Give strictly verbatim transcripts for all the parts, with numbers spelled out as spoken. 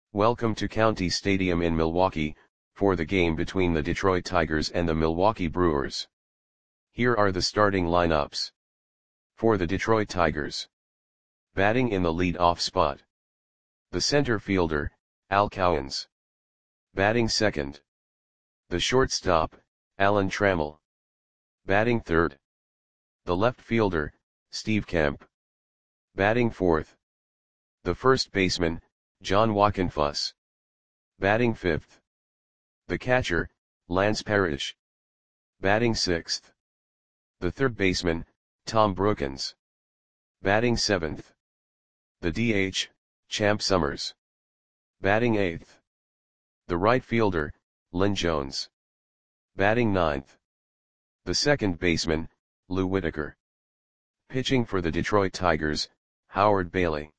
Welcome to County Stadium in Milwaukee, for the game between the Detroit Tigers and the Milwaukee Brewers. Here are the starting lineups. For the Detroit Tigers. Batting in the lead-off spot. The center fielder, Al Cowens. Batting second. The shortstop, Alan Trammell. Batting third. The left fielder, Steve Kemp. Batting fourth. The first baseman, John Wockenfuss. Batting fifth. The catcher, Lance Parrish. Batting sixth. The third baseman, Tom Brookens. Batting seventh. The D H, Champ Summers. Batting eighth. The right fielder, Lynn Jones. Batting ninth. The second baseman, Lou Whitaker. Pitching for the Detroit Tigers, Howard Bailey.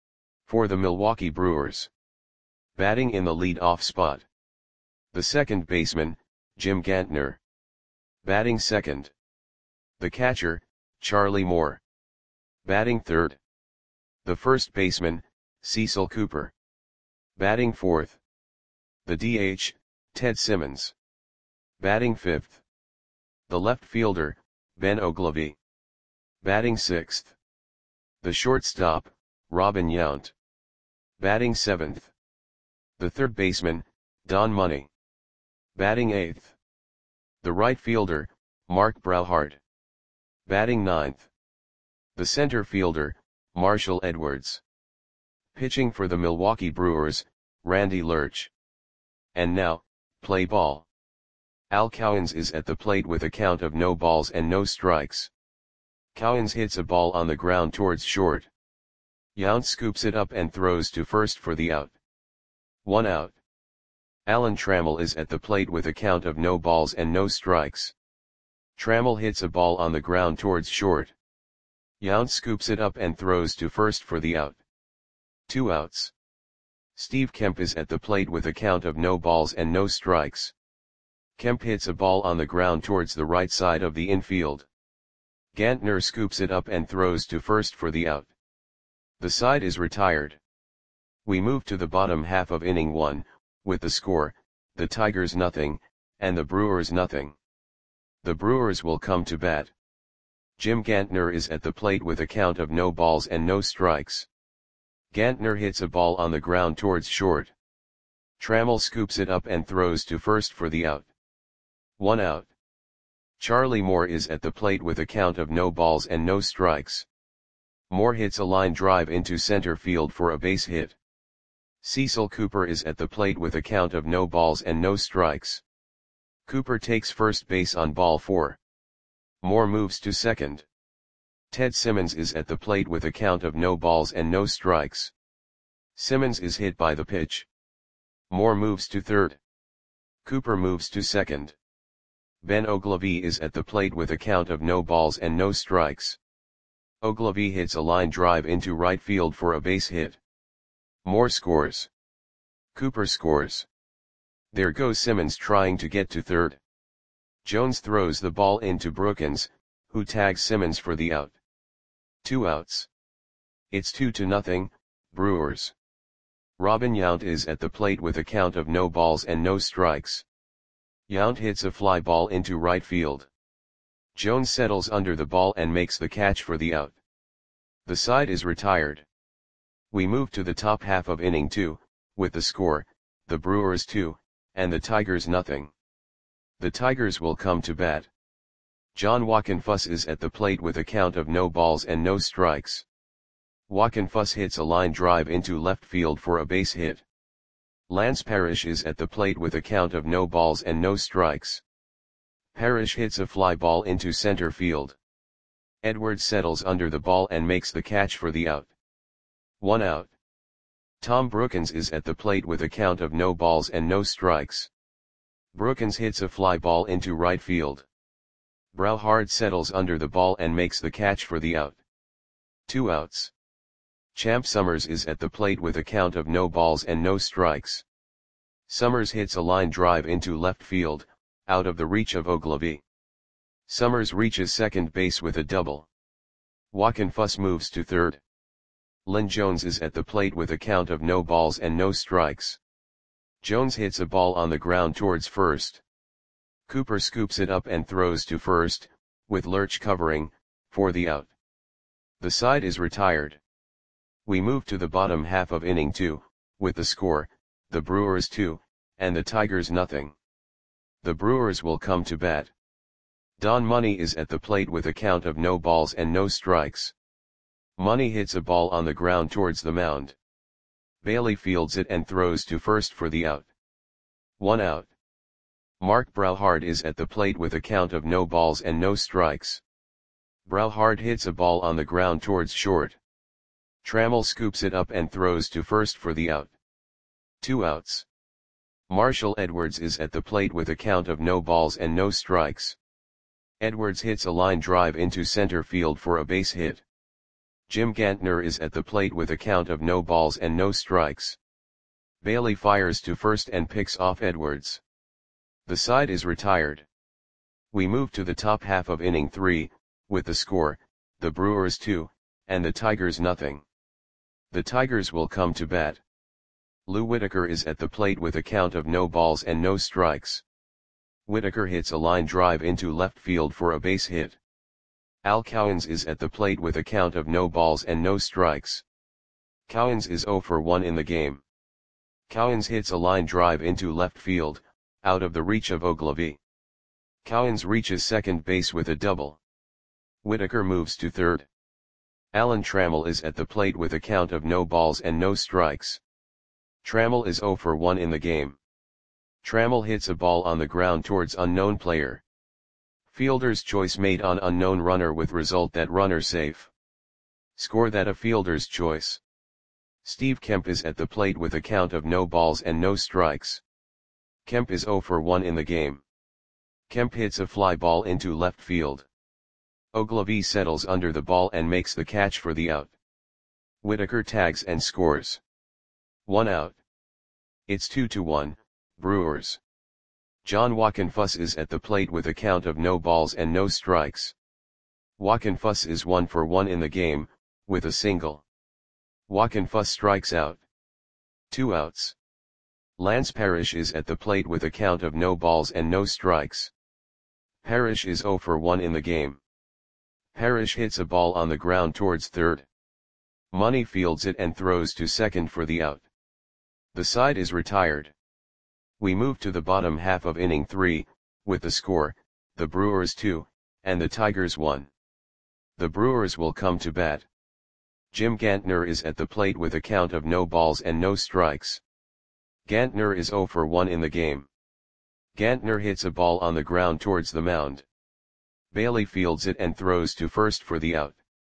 For the Milwaukee Brewers. Batting in the lead-off spot. The second baseman, Jim Gantner. Batting second. The catcher, Charlie Moore. Batting third. The first baseman, Cecil Cooper. Batting fourth. The D H, Ted Simmons. Batting fifth. The left fielder, Ben Oglivie. Batting sixth. The shortstop, Robin Yount. Batting seventh. The third baseman, Don Money. Batting eighth. The right fielder, Mark Brauhart. Batting ninth. The center fielder, Marshall Edwards. Pitching for the Milwaukee Brewers, Randy Lurch. And now, play ball. Al Cowens is at the plate with a count of no balls and no strikes. Cowens hits a ball on the ground towards short. Yount scoops it up and throws to first for the out. One out. Alan Trammell is at the plate with a count of no balls and no strikes. Trammell hits a ball on the ground towards short. Yount scoops it up and throws to first for the out. Two outs. Steve Kemp is at the plate with a count of no balls and no strikes. Kemp hits a ball on the ground towards the right side of the infield. Gantner scoops it up and throws to first for the out. The side is retired. We move to the bottom half of inning one, with the score, the Tigers nothing, and the Brewers nothing. The Brewers will come to bat. Jim Gantner is at the plate with a count of no balls and no strikes. Gantner hits a ball on the ground towards short. Trammell scoops it up and throws to first for the out. One out. Charlie Moore is at the plate with a count of no balls and no strikes. Moore hits a line drive into center field for a base hit. Cecil Cooper is at the plate with a count of no balls and no strikes. Cooper takes first base on ball four. Moore moves to second. Ted Simmons is at the plate with a count of no balls and no strikes. Simmons is hit by the pitch. Moore moves to third. Cooper moves to second. Ben Oglivie is at the plate with a count of no balls and no strikes. Oglivie hits a line drive into right field for a base hit. Moore scores. Cooper scores. There goes Simmons trying to get to third. Jones throws the ball into Brookens, who tags Simmons for the out. Two outs. It's two to nothing, Brewers. Robin Yount is at the plate with a count of no balls and no strikes. Yount hits a fly ball into right field. Jones settles under the ball and makes the catch for the out. The side is retired. We move to the top half of inning two, with the score, the Brewers two, and the Tigers nothing. The Tigers will come to bat. John Wockenfuss is at the plate with a count of no balls and no strikes. Wockenfuss hits a line drive into left field for a base hit. Lance Parrish is at the plate with a count of no balls and no strikes. Parrish hits a fly ball into center field. Edwards settles under the ball and makes the catch for the out. One out. Tom Brookens is at the plate with a count of no balls and no strikes. Brookens hits a fly ball into right field. Brauhart settles under the ball and makes the catch for the out. Two outs. Champ Summers is at the plate with a count of no balls and no strikes. Summers hits a line drive into left field, out of the reach of Oglivie. Summers reaches second base with a double. Wockenfuss moves to third. Lynn Jones is at the plate with a count of no balls and no strikes. Jones hits a ball on the ground towards first. Cooper scoops it up and throws to first, with Lurch covering, for the out. The side is retired. We move to the bottom half of inning two, with the score, the Brewers two, and the Tigers nothing. The Brewers will come to bat. Don Money is at the plate with a count of no balls and no strikes. Money hits a ball on the ground towards the mound. Bailey fields it and throws to first for the out. One out. Mark Brauhard is at the plate with a count of no balls and no strikes. Brauhard hits a ball on the ground towards short. Trammell scoops it up and throws to first for the out. Two outs. Marshall Edwards is at the plate with a count of no balls and no strikes. Edwards hits a line drive into center field for a base hit. Jim Gantner is at the plate with a count of no balls and no strikes. Bailey fires to first and picks off Edwards. The side is retired. We move to the top half of inning three, with the score, the Brewers two, and the Tigers nothing. The Tigers will come to bat. Lou Whitaker is at the plate with a count of no balls and no strikes. Whitaker hits a line drive into left field for a base hit. Al Cowens is at the plate with a count of no balls and no strikes. Cowens is zero for one in the game. Cowens hits a line drive into left field, out of the reach of Ogilvy. Cowens reaches second base with a double. Whitaker moves to third. Alan Trammell is at the plate with a count of no balls and no strikes. Trammell is zero for one in the game. Trammell hits a ball on the ground towards unknown player. Fielder's choice made on unknown runner with result that runner safe. Score that a fielder's choice. Steve Kemp is at the plate with a count of no balls and no strikes. Kemp is zero for one in the game. Kemp hits a fly ball into left field. Ogilvy settles under the ball and makes the catch for the out. Whitaker tags and scores. One out. It's two to one, Brewers. John Wockenfuss is at the plate with a count of no balls and no strikes. Wockenfuss is one for one in the game, with a single. Wockenfuss strikes out. Two outs. Lance Parrish is at the plate with a count of no balls and no strikes. Parrish is zero for one in the game. Parrish hits a ball on the ground towards third. Money fields it and throws to second for the out. The side is retired. We move to the bottom half of inning three, with the score, the Brewers two, and the Tigers one. The Brewers will come to bat. Jim Gantner is at the plate with a count of no balls and no strikes. Gantner is zero for one in the game. Gantner hits a ball on the ground towards the mound. Bailey fields it and throws to first for the out.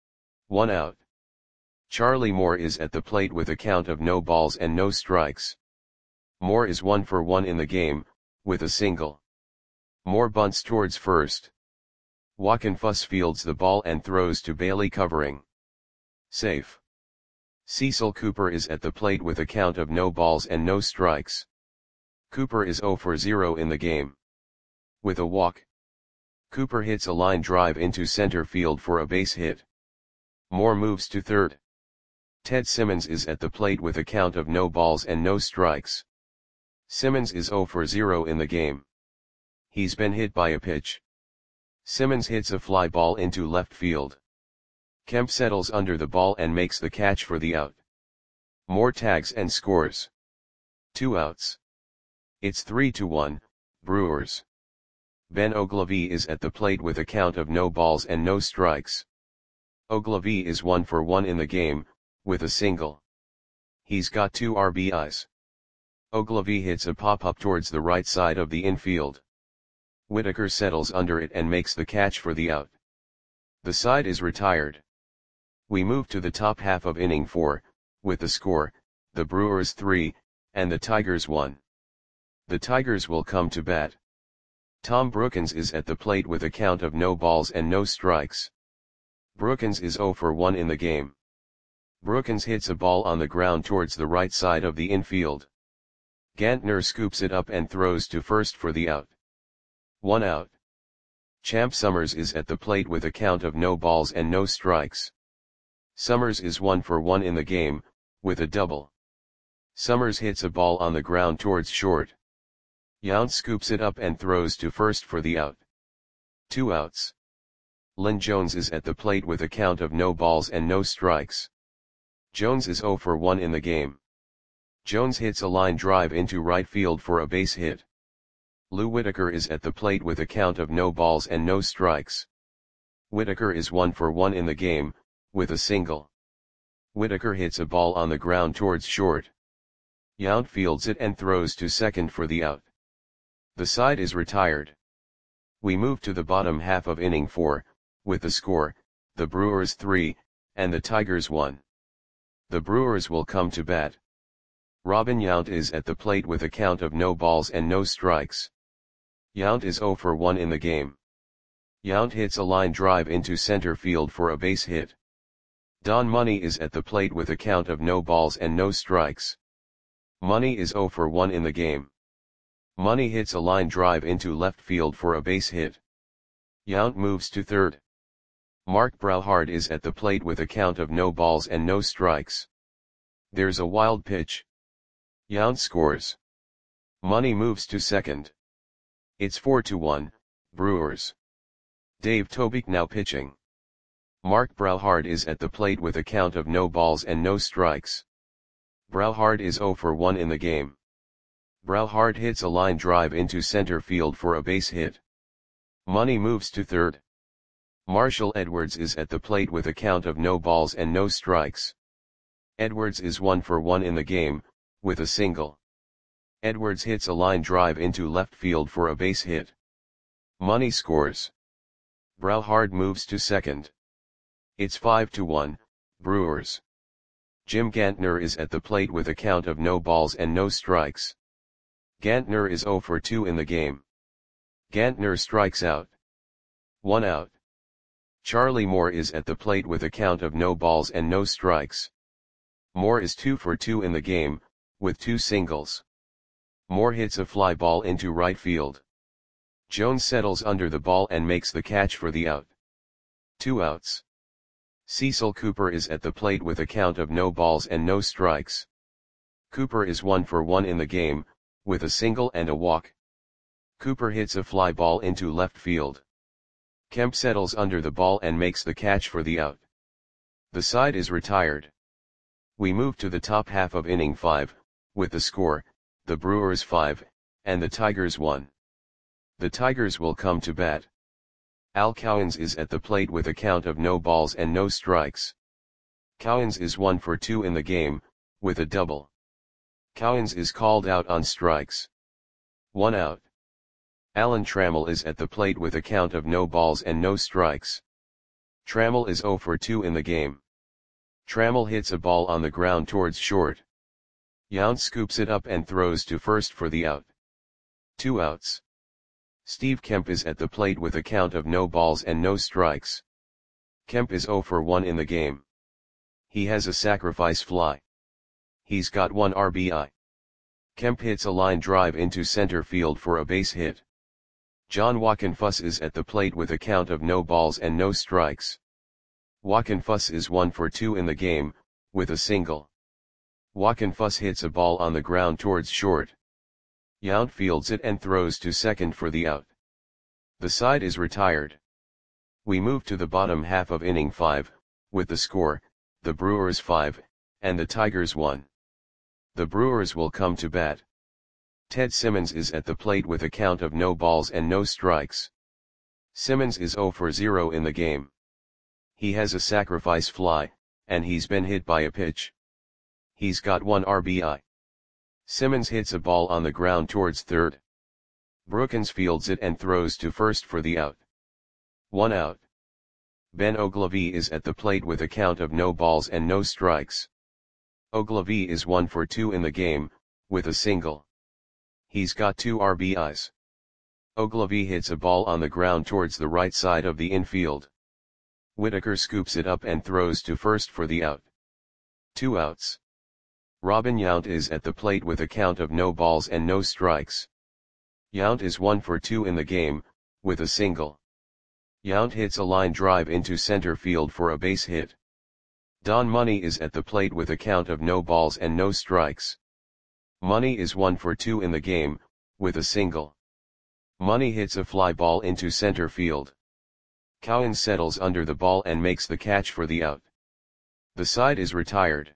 One out. Charlie Moore is at the plate with a count of no balls and no strikes. Moore is one for one in the game, with a single. Moore bunts towards first. Wockenfuss fields the ball and throws to Bailey covering. Safe. Cecil Cooper is at the plate with a count of no balls and no strikes. Cooper is zero for zero in the game. With a walk. Cooper hits a line drive into center field for a base hit. Moore moves to third. Ted Simmons is at the plate with a count of no balls and no strikes. Simmons is zero for zero in the game. He's been hit by a pitch. Simmons hits a fly ball into left field. Kemp settles under the ball and makes the catch for the out. Moore tags and scores. Two outs. It's three to one, Brewers. Ben Ogilvy is at the plate with a count of no balls and no strikes. Ogilvy is one for one in the game, with a single. He's got two R B Is. Ogilvy hits a pop-up towards the right side of the infield. Whitaker settles under it and makes the catch for the out. The side is retired. We move to the top half of inning four, with the score, the Brewers three, and the Tigers one. The Tigers will come to bat. Tom Brookins is at the plate with a count of no balls and no strikes. Brookins is zero for one in the game. Brookins hits a ball on the ground towards the right side of the infield. Gantner scoops it up and throws to first for the out. One out. Champ Summers is at the plate with a count of no balls and no strikes. Summers is one for one in the game, with a double. Summers hits a ball on the ground towards short. Yount scoops it up and throws to first for the out. Two outs. Lynn Jones is at the plate with a count of no balls and no strikes. Jones is zero for one in the game. Jones hits a line drive into right field for a base hit. Lou Whitaker is at the plate with a count of no balls and no strikes. Whitaker is one for one in the game, with a single. Whitaker hits a ball on the ground towards short. Yount fields it and throws to second for the out. The side is retired. We move to the bottom half of inning four, with the score, the Brewers three, and the Tigers one. The Brewers will come to bat. Robin Yount is at the plate with a count of no balls and no strikes. Yount is zero for one in the game. Yount hits a line drive into center field for a base hit. Don Money is at the plate with a count of no balls and no strikes. Money is zero for one in the game. Money hits a line drive into left field for a base hit. Yount moves to third. Mark Brauhard is at the plate with a count of no balls and no strikes. There's a wild pitch. Yount scores. Money moves to second. It's four to one, Brewers. Dave Tobick now pitching. Mark Brauhard is at the plate with a count of no balls and no strikes. Brauhard is zero for one in the game. Brauhard hits a line drive into center field for a base hit. Money moves to third. Marshall Edwards is at the plate with a count of no balls and no strikes. Edwards is one for one in the game, with a single. Edwards hits a line drive into left field for a base hit. Money scores. Brauhard moves to second. It's five to one, Brewers. Jim Gantner is at the plate with a count of no balls and no strikes. Gantner is zero for two in the game. Gantner strikes out. One out. Charlie Moore is at the plate with a count of no balls and no strikes. Moore is two for two in the game, with two singles. Moore hits a fly ball into right field. Jones settles under the ball and makes the catch for the out. Two outs. Cecil Cooper is at the plate with a count of no balls and no strikes. Cooper is one for one in the game, with a single and a walk. Cooper hits a fly ball into left field. Kemp settles under the ball and makes the catch for the out. The side is retired. We move to the top half of inning five, with the score, the Brewers five, and the Tigers one. The Tigers will come to bat. Al Cowens is at the plate with a count of no balls and no strikes. Cowens is one for two in the game, with a double. Cowens is called out on strikes. One out. Alan Trammell is at the plate with a count of no balls and no strikes. Trammell is zero for two in the game. Trammell hits a ball on the ground towards short. Yount scoops it up and throws to first for the out. Two outs. Steve Kemp is at the plate with a count of no balls and no strikes. Kemp is zero for one in the game. He has a sacrifice fly. He's got one R B I. Kemp hits a line drive into center field for a base hit. John Wockenfuss is at the plate with a count of no balls and no strikes. Wockenfuss is one for two in the game, with a single. Wockenfuss hits a ball on the ground towards short. Yount fields it and throws to second for the out. The side is retired. We move to the bottom half of inning five, with the score, the Brewers five, and the Tigers one. The Brewers will come to bat. Ted Simmons is at the plate with a count of no balls and no strikes. Simmons is zero for zero in the game. He has a sacrifice fly, and he's been hit by a pitch. He's got one R B I. Simmons hits a ball on the ground towards third. Brookins fields it and throws to first for the out. One out. Ben Ogilvie is at the plate with a count of no balls and no strikes. Ogilvie is one for two in the game, with a single. He's got two R B Is. Ogilvie hits a ball on the ground towards the right side of the infield. Whitaker scoops it up and throws to first for the out. Two outs. Robin Yount is at the plate with a count of no balls and no strikes. Yount is one for two in the game, with a single. Yount hits a line drive into center field for a base hit. Don Money is at the plate with a count of no balls and no strikes. Money is one for two in the game, with a single. Money hits a fly ball into center field. Cowan settles under the ball and makes the catch for the out. The side is retired.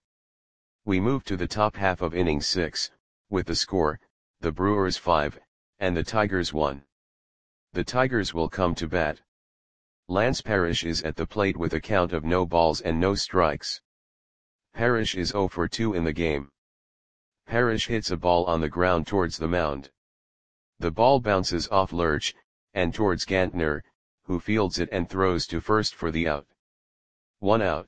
We move to the top half of inning six, with the score, the Brewers five, and the Tigers one. The Tigers will come to bat. Lance Parrish is at the plate with a count of no balls and no strikes. Parrish is zero for two in the game. Parrish hits a ball on the ground towards the mound. The ball bounces off Lurch, and towards Gantner, who fields it and throws to first for the out. One out.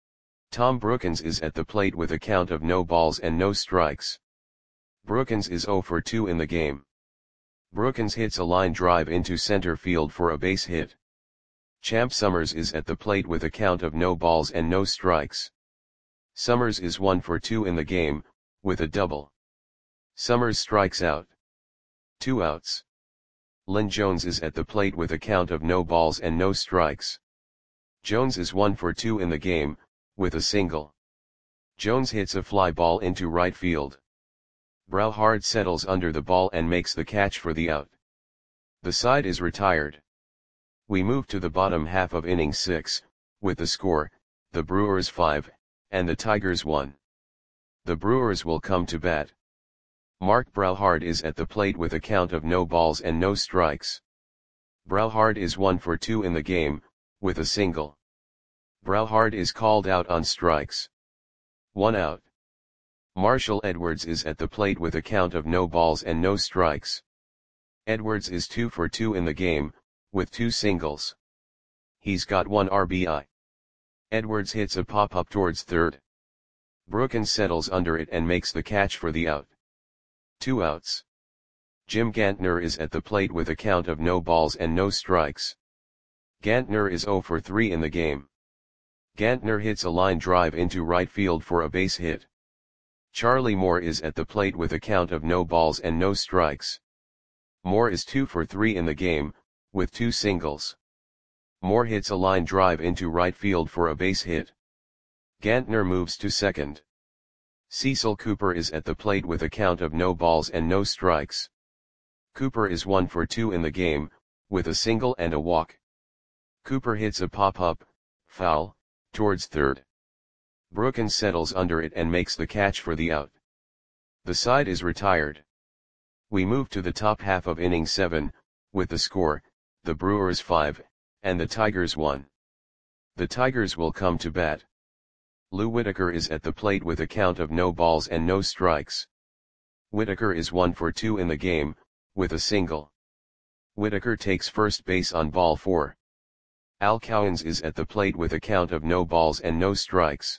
Tom Brookins is at the plate with a count of no balls and no strikes. Brookins is zero for two in the game. Brookins hits a line drive into center field for a base hit. Champ Summers is at the plate with a count of no balls and no strikes. Summers is one for two in the game, with a double. Summers strikes out. Two outs. Lynn Jones is at the plate with a count of no balls and no strikes. Jones is one for two in the game, with a single. Jones hits a fly ball into right field. Browhard settles under the ball and makes the catch for the out. The side is retired. We move to the bottom half of inning six, with the score, the Brewers five, and the Tigers one. The Brewers will come to bat. Mark Browhard is at the plate with a count of no balls and no strikes. Browhard is one for two in the game, with a single. Browhard is called out on strikes. One out. Marshall Edwards is at the plate with a count of no balls and no strikes. Edwards is two for two in the game, with two singles. He's got one R B I. Edwards hits a pop-up towards third. Brookins settles under it and makes the catch for the out. Two outs. Jim Gantner is at the plate with a count of no balls and no strikes. Gantner is zero for three in the game. Gantner hits a line drive into right field for a base hit. Charlie Moore is at the plate with a count of no balls and no strikes. Moore is two for three in the game, with two singles. Moore hits a line drive into right field for a base hit. Gantner moves to second. Cecil Cooper is at the plate with a count of no balls and no strikes. Cooper is one for two in the game, with a single and a walk. Cooper hits a pop-up, foul, towards third. Brookins settles under it and makes the catch for the out. The side is retired. We move to the top half of inning seven, with the score, the Brewers five, and the Tigers one. The Tigers will come to bat. Lou Whitaker is at the plate with a count of no balls and no strikes. Whitaker is one for two in the game, with a single. Whitaker takes first base on ball four. Al Cowens is at the plate with a count of no balls and no strikes.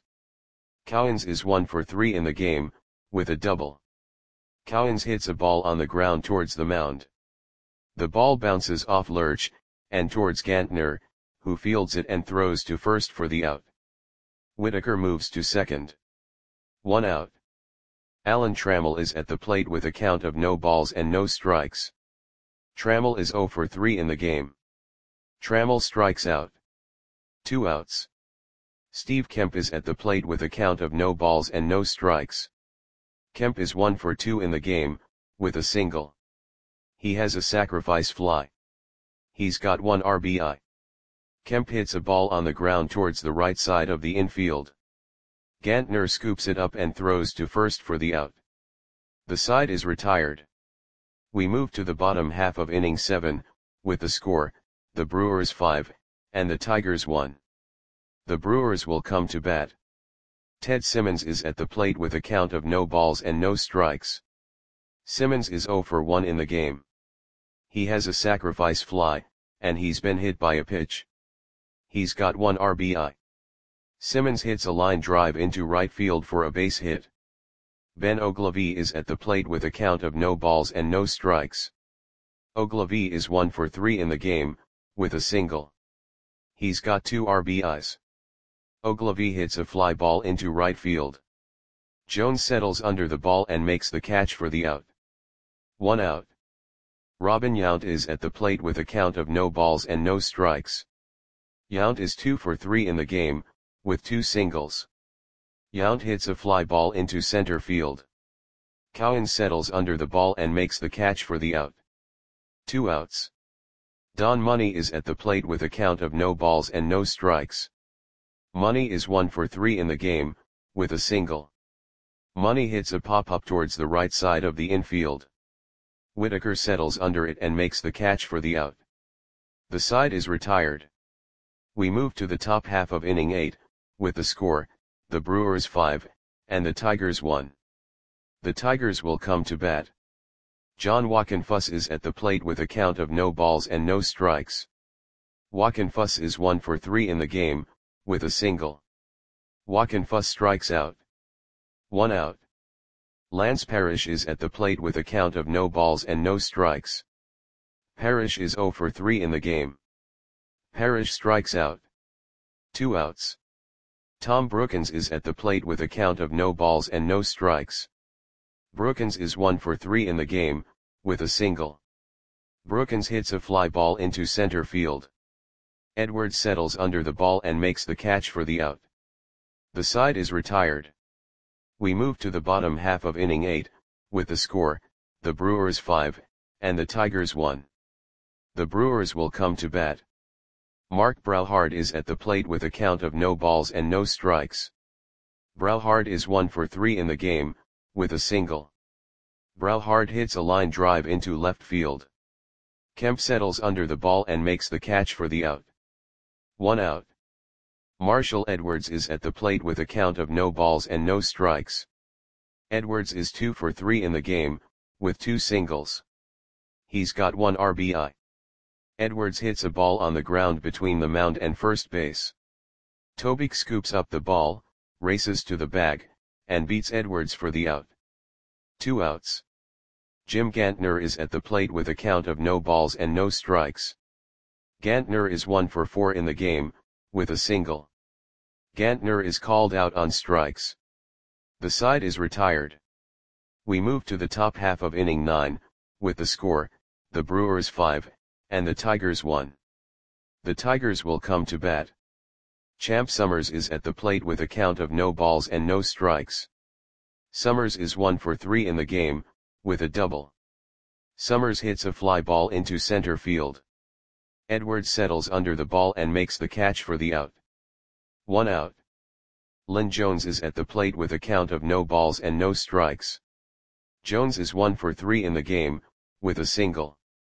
Cowens is one for three in the game, with a double. Cowens hits a ball on the ground towards the mound. The ball bounces off Lurch, and towards Gantner, who fields it and throws to first for the out. Whitaker moves to second. One out. Alan Trammell is at the plate with a count of no balls and no strikes. Trammell is zero for three in the game. Trammell strikes out. Two outs. Steve Kemp is at the plate with a count of no balls and no strikes. Kemp is one for two in the game, with a single. He has a sacrifice fly. He's got one R B I. Kemp hits a ball on the ground towards the right side of the infield. Gantner scoops it up and throws to first for the out. The side is retired. We move to the bottom half of inning seven, with the score, the Brewers five, and the Tigers one. The Brewers will come to bat. Ted Simmons is at the plate with a count of no balls and no strikes. Simmons is zero for one in the game. He has a sacrifice fly, and he's been hit by a pitch. He's got one R B I. Simmons hits a line drive into right field for a base hit. Ben Ogilvie is at the plate with a count of no balls and no strikes. Ogilvie is one for three in the game, with a single. He's got two R B Is. Ogilvie hits a fly ball into right field. Jones settles under the ball and makes the catch for the out. One out. Robin Yount is at the plate with a count of no balls and no strikes. Yount is two for three in the game, with two singles. Yount hits a fly ball into center field. Cowan settles under the ball and makes the catch for the out. Two outs. Don Money is at the plate with a count of no balls and no strikes. Money is one for three in the game, with a single. Money hits a pop-up towards the right side of the infield. Whitaker settles under it and makes the catch for the out. The side is retired. We move to the top half of inning eight, with the score, the Brewers five, and the Tigers one. The Tigers will come to bat. John Wockenfuss is at the plate with a count of no balls and no strikes. Wockenfuss is one for three in the game, with a single. Wockenfuss strikes out. One out. Lance Parrish is at the plate with a count of no balls and no strikes. Parrish is zero for three in the game. Parrish strikes out. Two outs. Tom Brookens is at the plate with a count of no balls and no strikes. Brookens is one for three in the game, with a single. Brookens hits a fly ball into center field. Edwards settles under the ball and makes the catch for the out. The side is retired. We move to the bottom half of inning eight, with the score, the Brewers five, and the Tigers one. The Brewers will come to bat. Mark Brauhard is at the plate with a count of no balls and no strikes. Brauhard is one for three in the game, with a single. Brauhard hits a line drive into left field. Kemp settles under the ball and makes the catch for the out. One out. Marshall Edwards is at the plate with a count of no balls and no strikes. Edwards is two for three in the game, with two singles. He's got one R B I. Edwards hits a ball on the ground between the mound and first base. Tobik scoops up the ball, races to the bag, and beats Edwards for the out. Two outs. Jim Gantner is at the plate with a count of no balls and no strikes. Gantner is one for four in the game, with a single. Gantner is called out on strikes. The side is retired. We move to the top half of inning nine, with the score, the Brewers five, and the Tigers one. The Tigers will come to bat. Champ Summers is at the plate with a count of no balls and no strikes. Summers is one for three in the game, with a double. Summers hits a fly ball into center field. Edwards settles under the ball and makes the catch for the out. One out. Lynn Jones is at the plate with a count of no balls and no strikes. Jones is one for three in the game, with a single.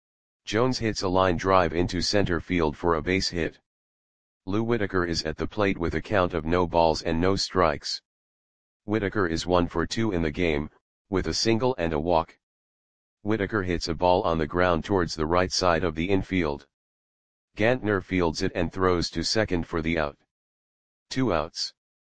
Jones hits a line drive into center field for a base hit. Lou Whitaker is at the plate with a count of no balls and no strikes. Whitaker is one for two in the game, with a single and a walk. Whitaker hits a ball on the ground towards the right side of the infield. Gantner fields it and throws to second for the out. Two outs.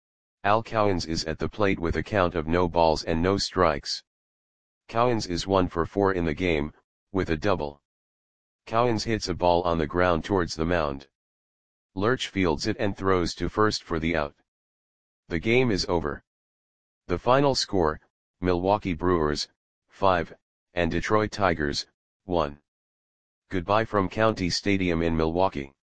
Al Cowens is at the plate with a count of no balls and no strikes. Cowens is one for four in the game, with a double. Cowens hits a ball on the ground towards the mound. Lurch fields it and throws to first for the out. The game is over. The final score, Milwaukee Brewers, five, and Detroit Tigers, one. Goodbye from County Stadium in Milwaukee.